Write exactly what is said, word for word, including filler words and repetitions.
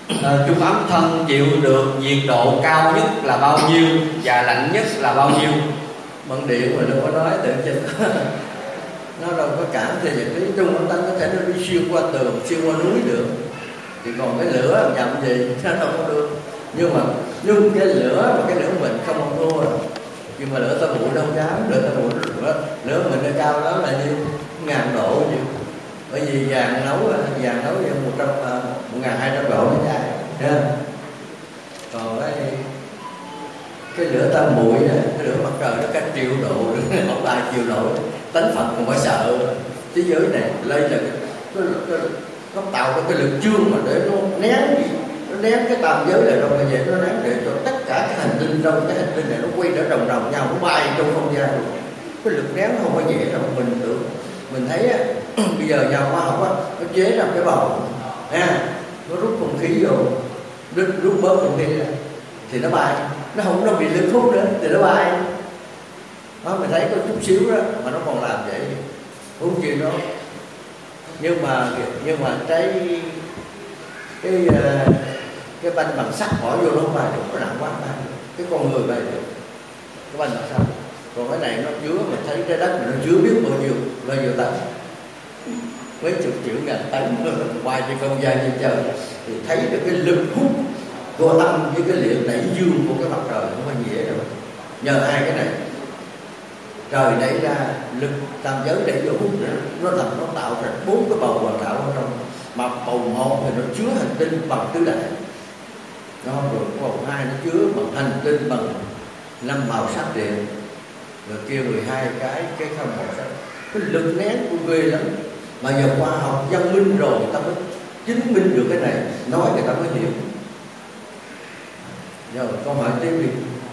à, trung ấm thân chịu được nhiệt độ cao nhất là bao nhiêu và lạnh nhất là bao nhiêu? Bằng điện mà đâu có nói tự trên nó đâu có cảm thì cái trung ấm thân có thể nó đi xuyên qua tường, xuyên qua núi được, thì còn cái lửa nhậm gì nó đâu có được. Nhưng mà nhưng cái lửa mà cái lửa mình không còn thua rồi. Nhưng mà lửa ta bụi đâu dám, lửa ta bụi lửa, lửa mình nó cao lắm là nhiêu ngàn độ nhiêu. Bởi vì vàng nấu vàng nấu như một trăm một ngàn hai trăm độ nó dài, yeah. Còn cái cái lửa tam muội này, cái lửa mặt trời nó cả triệu độ, không ai chịu nổi. Tánh Phật còn phải sợ. Thế giới này lấy là cái, cái, cái, nó tạo cái, cái lực chương mà để nó nén gì, nó nén cái tam giới này đâu là vậy, nó nén để cho tất cả cái hành tinh trong cái hành tinh này nó quay trở đồng đồng nhau, nó bay trong không gian. Cái lực nén không có dễ đâu mình tưởng. Mình thấy á, bây giờ nhà khoa học á, nó chế ra cái bầu, à, nó rút không khí vô, rút, rút bớt không khí ra, thì nó bay, nó không nó bị lực hút nữa, thì nó bay. Đó, mình thấy có chút xíu đó mà nó còn làm vậy, không chịu nó. Nhưng mà nhưng mà cái cái cái banh bằng sắt bỏ vô nó không bay được, nó nặng quá bay được. Cái con người bay được, cái banh bằng sắt. Còn cái này nó chứa, mình thấy trái đất mình nó chứa biết bao nhiêu bao nhiêu tấn, mấy chục triệu ngàn tấn bay trên không gian trên trời, thì thấy được cái lực hút của âm với cái liệu đẩy dương của cái mặt trời không phải dễ đâu. Nhờ hai cái này, trời đẩy ra lực tam giới đẩy vô hút nữa, nó làm nó tạo ra bốn cái bầu hoàn đạo ở trong, mà bầu một thì nó chứa hành tinh bằng tứ đại, nó rồi bầu hai nó chứa bằng hành tinh bằng năm màu sắc điện, rồi kia mười hai cái cái không màu sắc. Cái lực nén của ghê lắm, mà giờ khoa học văn minh rồi người ta mới chứng minh được cái này, nói người ta mới hiểu. Rồi câu hỏi tiếp đi.